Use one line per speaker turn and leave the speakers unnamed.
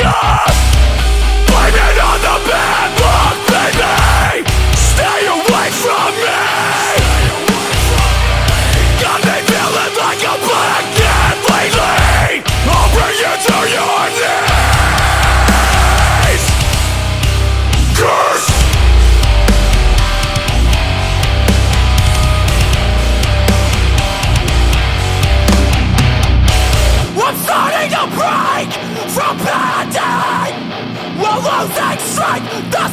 Blame it on the bad luck, baby. Stay away from me. Got me feeling like a black cat lately. I'll bring you to your knees. Curse. I'm starting to break from pain. We're losing strength.